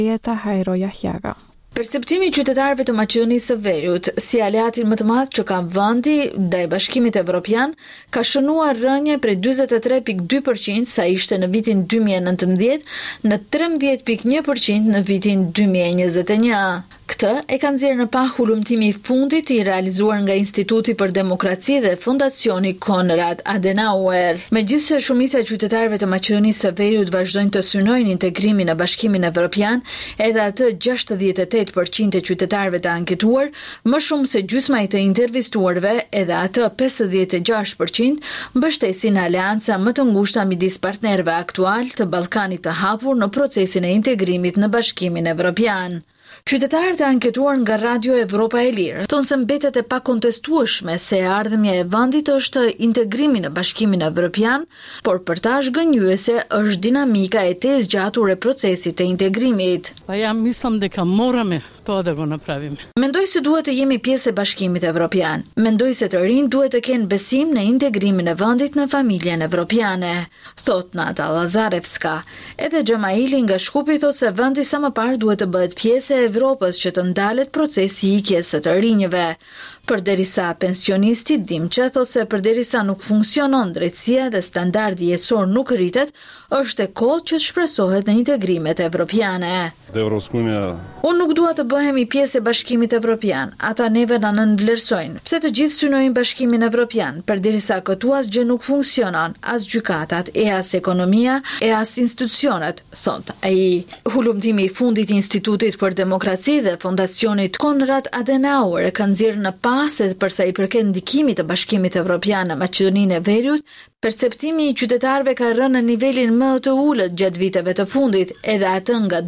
Jeta Hajro Jahjaga. Perceptimi i qytetarëve të Maqedonisë së Veriut si aleatin më të madh që ka vendi ndaj Bashkimit Evropian ka shënuar rënje prej 43.2% sa ishte në vitin 2019 në 13.1% në vitin 2021. Këtë e ka nxjerrë në pa hulumtimi i fundit i realizuar nga Instituti për Demokraci dhe Fondacioni Konrad Adenauer. Megjithëse shumica e qytetarëve të Maqedonisë së Veriut vazhdojnë të synojnë integrimin në Bashkimin Evropian, edhe atë 68% e qytetarëve të anketuar, më shumë se gjysma e të intervistuarve, edhe atë 56%, mbështesin aleanca më të ngushta midis partnerëve aktual të Ballkanit të hapur në procesin e integrimit në Bashkimin Evropian. Qytetarët e anketuar nga Radio Evropa e Lirë thonë se mbetet e pakontestueshme se ardhmja e vendit është integrimi në Bashkimin Evropian, por për ta zhgënjyese është dinamika e të zgjatur e procesit të integrimit. Ja mislim дека morame to da go napravime. Mendoj se duhet të jemi pjesë e Bashkimit Evropian. Mendoj se të rinj duhet të kenë besim në integrimin e vendit në familjen evropiane, thot Nata Lazarevska. Edhe Xhamaili nga Shkupi thot se vendi sa më parë duhet të bëhet pjesë e Evropës që të ndalet procesi i ikjes së të rinjve. Përderisa pensionisti Dimçe thot se përderisa nuk funksionon drejtësia dhe standardi jetësor nuk rritet, është e kohë që të shpresohet në integrimet evropiane. Unë nuk dua të bëhemi pjesë e Bashkimit Evropian, ata neve na nënvlerësojnë. Pse të gjithë synojnë Bashkimin Evropian, përderisa këtu asgjë nuk funksionon, as gjykatat, e as ekonomia, e as institucionet, thot ai. Hulumtimi i fundit i Institutit për Demokraci dhe Fondacionit Konrad Adenauer e ka nxjerrë në se përsa i përket ndikimit të Bashkimit Evropian në Maqedoninë e Veriut, perceptimi i qytetarëve ka rënë në nivelin më të ulët gjatë viteve të fundit, edhe atë nga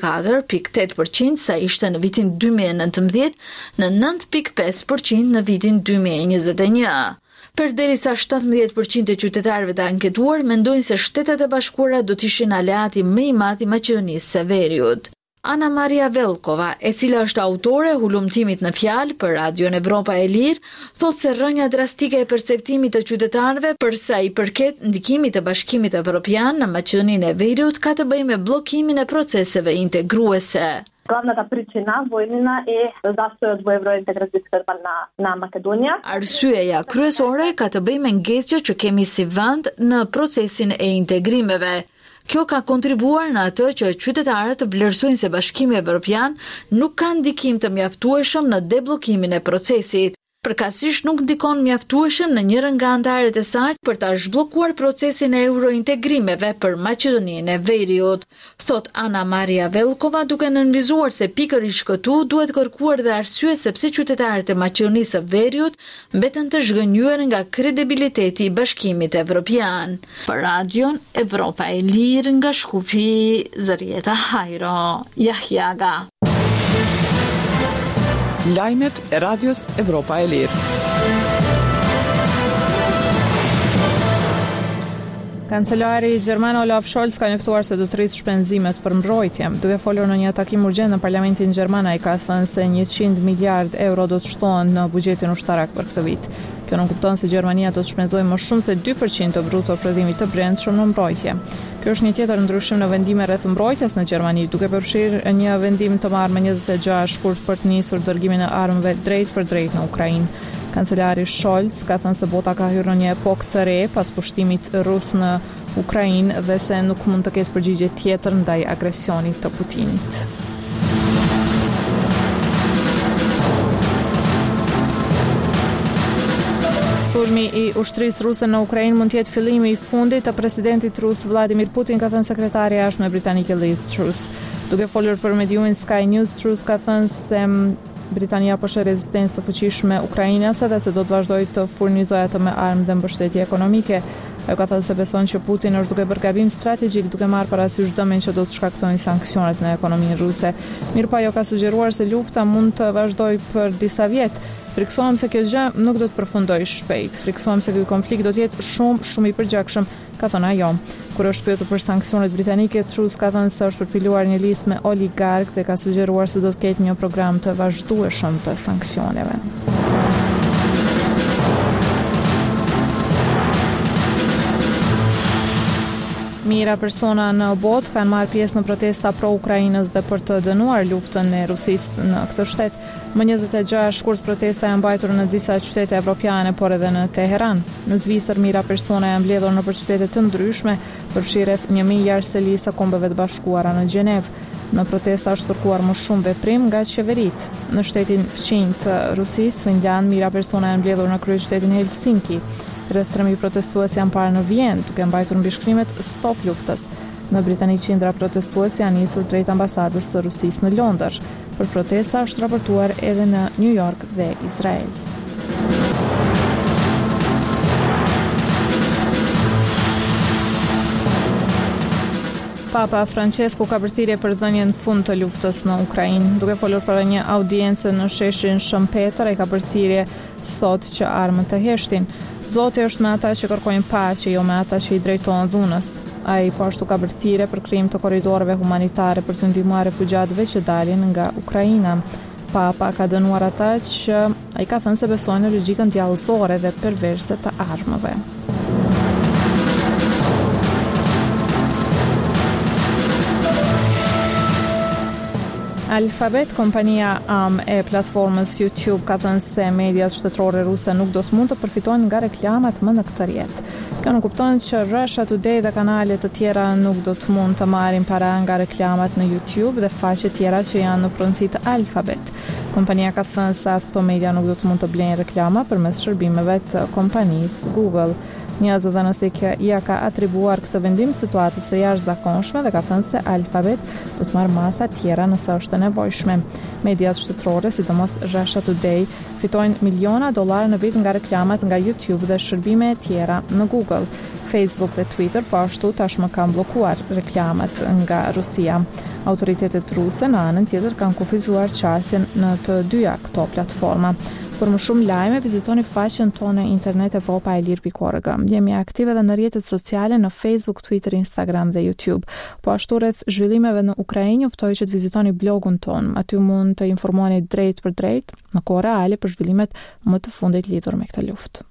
44.8% sa ishte në vitin 2019 në 9.5% në vitin 2021. Përderisa 17% e qytetarëve të anketuar mendojnë se Shtetet e Bashkuara do të ishin aleati më i madh i Maqedonisë së Veriut. Ana Maria Velkova, e cila është autore e hulumtimit në fjalë për Radion Evropa e Lirë, thotë se rënja drastike e perceptimit të qytetarëve për sa i përket ndikimit të Bashkimit Evropian në Maqedoninë e Veriut ka të bëjë me bllokimin e proceseve integruese. Главната причина војнина е застојот во евроинтеграциската на Македонија. Arsyeja kryesore ka të bëjë me ngjecjen që kemi si vend në procesin e integrimeve. Kjo ka kontribuar në atë që qytetarët vlerësojnë se Bashkimi Evropian nuk ka ndikim të mjaftueshëm në debllokimin e procesit. Përkatësisht nuk ndikon mjaftueshëm në njërin nga anëtarët e saj për ta zhbllokuar procesin e eurointegrimeve për Maqedoninë e Veriut, thot Ana Maria Velkova, duke nënvizuar se pikërisht këtu duhet kërkuar dhe arsye sepse qytetarët e Maqedonisë së Veriut mbeten të zhgënjur nga kredibiliteti i Bashkimit Evropian. Për Radion Evropa e Lirë nga Shkupi, Zarieta Hajro Jahjaga. Lajmet e Radios Evropa e Lirë. Kancelari gjerman Olaf Scholz ka njoftuar se do të rrisë shpenzimet për mbrojtje. Duke folur në një takim urgjent në Parlamentin gjerman, ai ka thënë se 100 miliard euro do të shtohen në buxhetin ushtarak për këtë vit. Kjo nuk kupton se Gjermania do të shpenzojë më shumë se 2% të bruto prodhimit të brendshëm në mbrojtje. Kjo është një tjetër ndryshim në vendime rreth mbrojtjes në Gjermani, duke përfshirë një vendim të marrë më 26 shkurt për të nisur dërgimin e armëve drejt për drejt në Ukrainë. Kancelari Scholz ka thënë se bota ka hyrë në një epokë të re pas pushtimit rus në Ukrainë dhe se nuk mund të ketë përgjigje tjetër ndaj agresionit të Putinit. Sulmi i ushtrisë ruse në Ukrainë mund të jetë fillimi i fundit të presidentit rus Vladimir Putin, ka thënë sekretari i jashtme britanike Liz Truss. Duke folur për mediumin Sky News, Truss ka thënë se Britania po sheh rezistencë të fuqishme ukrainase dhe se do të vazhdojë të furnizojë atë me armë dhe mbështetje ekonomike. Ajo ka thënë se beson që Putin është duke bërë gabim strategjik duke marrë parasysh dëmin që do të shkaktojnë sanksionet në ekonominë ruse. Mirpo ajo ka sugjeruar se lufta mund të vazhdojë për disa vjet. Friksohem se kjo gjë nuk do të përfundojë shpejt. Friksohem se ky konflikt do të jetë shumë i përgjakshëm, ka thënë ajo. Kur është pyetur për sanksionet britanike, Truss ka thënë se është përpiluar një listë me oligark dhe ka sugjeruar se do të ketë një program të vazhdueshëm të sanksioneve. mijëra persona në botë kanë marrë pjesë në protesta pro-Ukrainës dhe për të dënuar luftën e Rusisë në këtë shtet. Më 26 shkurt protesta janë mbajtur në disa qytete evropiane, por edhe në Teheran. Në Zvicër mijëra persona janë mbledhur nëpër qytete të ndryshme, përfshi rreth 1000 jarseli së Kombeve të Bashkuara në Gjenevë. Në protesta është kërkuar më shumë veprim nga qeveritë. Në shtetin fqinj të Rusisë, Finland, mijëra persona janë mbledhur në kryeqytetin Helsinki. Rreth 3000 protestues janë parë në Vjenë, duke mbajtur mbishkrimet Stop luftës. Në Britani qindra protestues janë nisur drejt ambasadës së Rusisë në Londër. Për protesta është raportuar edhe në New York dhe Izrael. Papa Francesco ka përthirrje për dhënien fund të luftës në Ukrainë. Duke folur për një audiencë në sheshin Shëmpeter, ai ka përthirrje sot që armët të heshtin. Zoti është me ata që kërkojnë paqe, jo me ata që i drejtojnë dhunës. Ai po ashtu ka përthirrje për krijim të korridoreve humanitare për të ndihmuar refugjatëve që dalin nga Ukraina. Papa ka dënuar ata që ai ka thënë se besojnë në logjikën djallësore dhe perverse të armëve. Alphabet, kompania e platformës YouTube, ka thënë se mediat shtetërore ruse nuk do të mund të përfitojnë nga reklamat më në këtë rrjet. Kjo nuk kupton që Russia Today dhe kanalet të tjera nuk do të mund të marrin para nga reklamat në YouTube dhe faqe tjera që janë në pronësi të Alphabet. Kompania ka thënë se as këto media nuk do të mund të blejnë reklama përmes shërbimeve të kompanisë Google. Njëzë dhe nëse ja ka atribuar këtë vendim situatës së jashtëzakonshme dhe ka thënë se Alphabet do të marrë masa tjera nëse është e nevojshme. Mediat shtetërore, sidomos Russia Today, fitojnë miliona dollar në vit nga reklamat nga YouTube dhe shërbime tjera në Google. Facebook dhe Twitter po ashtu tashmë kanë bllokuar reklamat nga Rusia. Autoritetet ruse në anën tjetër kanë kufizuar qasjen në të dyja këto platforma. Për më shumë lajme, vizitoni faqen tonë internet evropaelir.org. Jemi aktive edhe në rrjetet sociale në Facebook, Twitter, Instagram dhe YouTube. Po ashtu rreth zhvillimeve në Ukrainë, ju ftoj që të vizitoni blogun tonë. Aty mund të informoheni drejt për drejt në kohë reale për zhvillimet më të fundit lidhur me këtë luftë.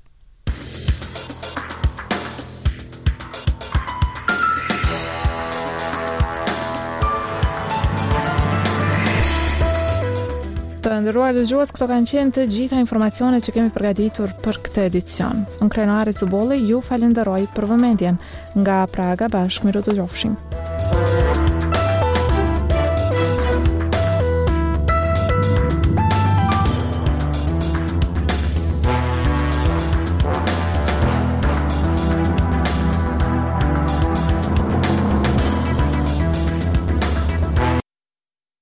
Të nderuar dëgjues, këto kanë qenë të gjitha informacionet që kemi përgatitur për këtë edicion. Unë Krenari Cubolli ju falenderoj për vëmendjen. Nga Praga bashkë miru të gjofshim.